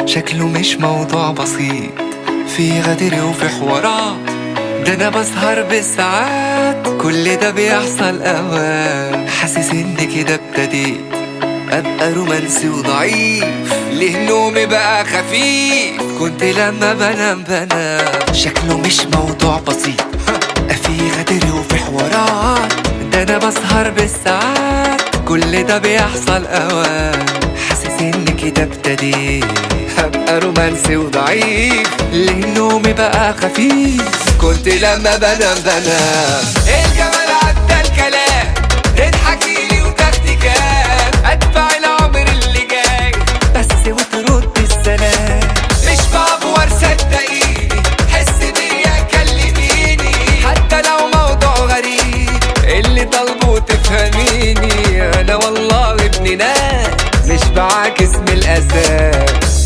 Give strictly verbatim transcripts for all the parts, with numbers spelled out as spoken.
شكله مش موضوع بسيط، في غدر وفي حوارات، ده انا بسهر بالساعات، كل ده بيحصل اوقات. حاسس ان كده ابتديت ابقى رومانسي وضعيف، ليه نومي بقى خفيف، كنت لما بنام بنام. شكله مش موضوع بسيط، في غدر وفي حوارات، ده انا بسهر بالساعات، كل ده بيحصل اوقات. حاسس ان كده ابتديت هبقى رومانسي وضعيف، ليه نومي بقى خفيف، كنت لما بنام بنام. الجمال عدى الكلام، تضحكيلي وتاخدي كام، ادفع العمر اللي جاي بس وترد السلام. مش بعبور صدقيني، حس بيا كلميني، حتى لو موضوع غريب اللي طالبه تفهميني. انا والله ابن ناس مش بعاكس من الاساس.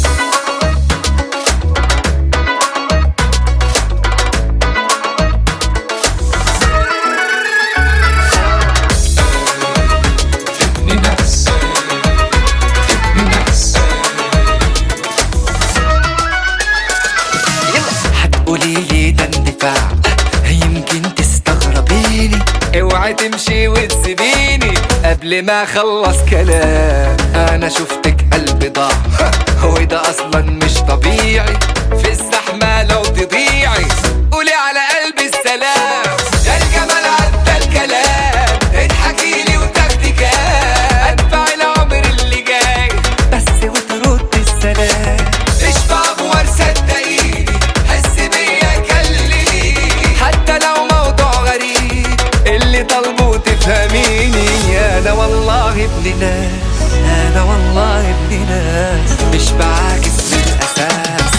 قوليلي ده اندفاع، يمكن تستغربيني، اوعي تمشي وتسيبيني قبل ما اخلص كلام. انا شفتك قلبي ضاع، وده اصلا مش طبيعي، في الزحمة لو تضيعي قولي على قلبي السلام. ده الجمال عدى الكلام، اضحكيلي وتاخدي كام، ادفع العمر اللي جاي بس وترد السلام. مش بعبور صدقيني، حس بيا كلميني، حتى لو موضوع غريب اللي طالبه تفهميني. انا والله ابن ناس، انا والله ابن ناس، مش بعاكس من الاساس،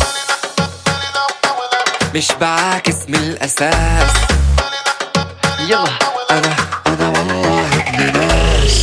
مش بعاكس من الاساس. يلا انا انا والله ابن ناس.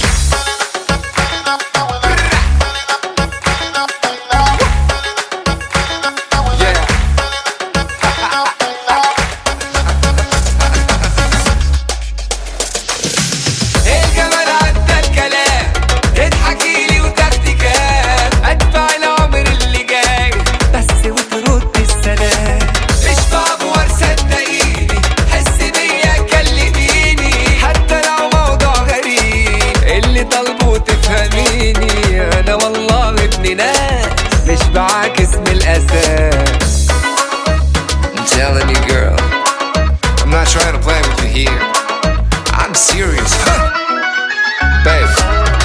أنا والله ابن ناس مش بعاكس من الأساس. I'm telling you girl, I'm not trying to play with you here, I'm serious. Babe,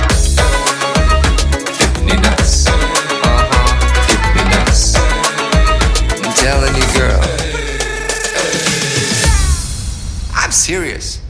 ابن ناس. uh-huh. ابن ناس. I'm telling you girl, I'm serious.